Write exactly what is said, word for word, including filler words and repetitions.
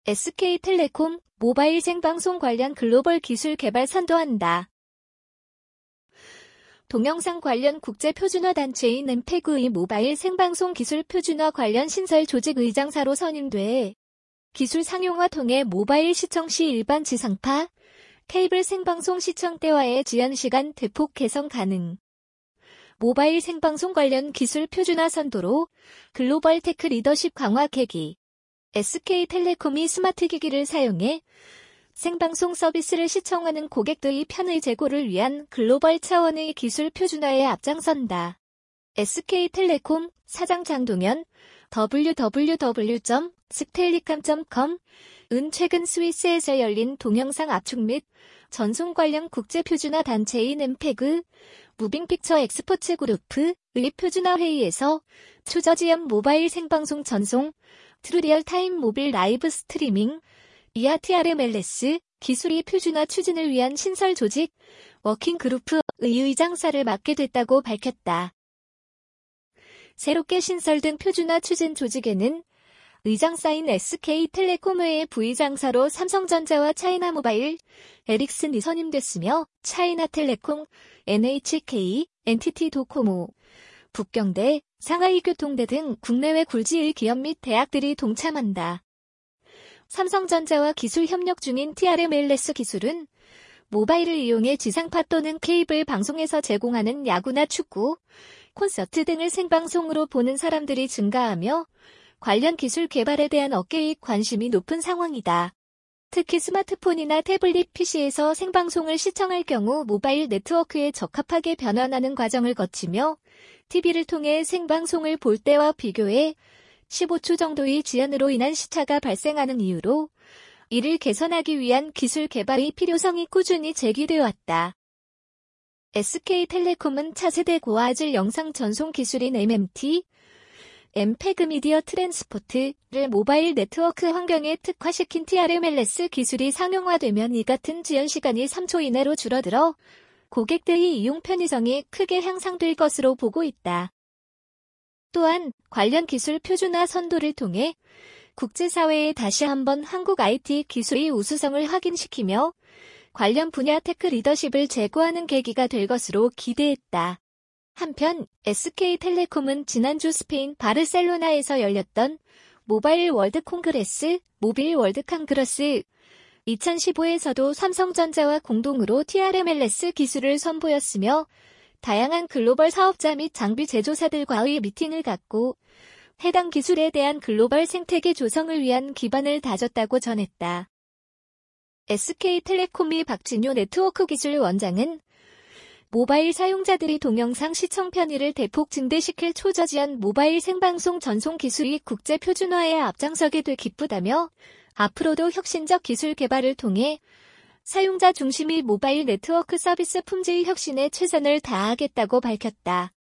에스케이텔레콤 모바일 생방송 관련 글로벌 기술 개발 선도한다. 동영상 관련 국제 표준화 단체인 엠페그의 모바일 생방송 기술 표준화 관련 신설 조직 의장사로 선임돼 기술 상용화 통해 모바일 시청 시 일반 지상파, 케이블 생방송 시청 때와의 지연 시간 대폭 개선 가능. 모바일 생방송 관련 기술 표준화 선도로 글로벌 테크 리더십 강화 계기. 에스케이텔레콤이 스마트 기기를 사용해 생방송 서비스를 시청하는 고객들의 편의 제고를 위한 글로벌 차원의 기술 표준화에 앞장선다. 에스케이텔레콤 사장 장동현 더블유 더블유 더블유 점 스텔리캄 점 컴은 최근 스위스에서 열린 동영상 압축 및 전송 관련 국제 표준화 단체인 엠페그 무빙픽처 엑스포츠 그룹의 표준화 회의에서 초저지연 모바일 생방송 전송, 트루 리얼타임 모빌 라이브 스트리밍, 이하 티알엠엘에스 기술이 표준화 추진을 위한 신설 조직, 워킹그룹의 의장사를 맡게 됐다고 밝혔다. 새롭게 신설된 표준화 추진 조직에는 의장사인 에스케이텔레콤 외의 부의장사로 삼성전자와 차이나모바일, 에릭슨이 선임됐으며 차이나텔레콤, 엔에이치케이, 엔티티도코모, 북경대, 상하이교통대 등 국내외 굴지의 기업 및 대학들이 동참한다. 삼성전자와 기술 협력 중인 티알엠엘에스 기술은 모바일을 이용해 지상파 또는 케이블 방송에서 제공하는 야구나 축구, 콘서트 등을 생방송으로 보는 사람들이 증가하며 관련 기술 개발에 대한 업계의 관심이 높은 상황이다. 특히 스마트폰이나 태블릿 피시에서 생방송을 시청할 경우 모바일 네트워크에 적합하게 변환하는 과정을 거치며 티비를 통해 생방송을 볼 때와 비교해 십오 초 정도의 지연으로 인한 시차가 발생하는 이유로 이를 개선하기 위한 기술 개발의 필요성이 꾸준히 제기되어 왔다. 에스케이텔레콤은 차세대 고화질 영상 전송 기술인 엠엠티, 엠페그 미디어 트랜스포트를 모바일 네트워크 환경에 특화시킨 티알엠엘에스 기술이 상용화되면 이 같은 지연 시간이 삼 초 이내로 줄어들어 고객들의 이용 편의성이 크게 향상될 것으로 보고 있다. 또한 관련 기술 표준화 선도를 통해 국제사회에 다시 한번 한국 아이티 기술의 우수성을 확인시키며 관련 분야 테크 리더십을 제고하는 계기가 될 것으로 기대했다. 한편 에스케이텔레콤은 지난주 스페인 바르셀로나에서 열렸던 모바일 월드 콩그레스, 모빌 월드 콩그레스 이천십오에서도 삼성전자와 공동으로 티알엠엘에스 기술을 선보였으며 다양한 글로벌 사업자 및 장비 제조사들과의 미팅을 갖고 해당 기술에 대한 글로벌 생태계 조성을 위한 기반을 다졌다고 전했다. 에스케이텔레콤의 박진효 네트워크 기술 원장은 모바일 사용자들이 동영상 시청 편의를 대폭 증대시킬 초저지연 모바일 생방송 전송 기술이 국제 표준화에 앞장서게 돼 기쁘다며 앞으로도 혁신적 기술 개발을 통해 사용자 중심의 모바일 네트워크 서비스 품질의 혁신에 최선을 다하겠다고 밝혔다.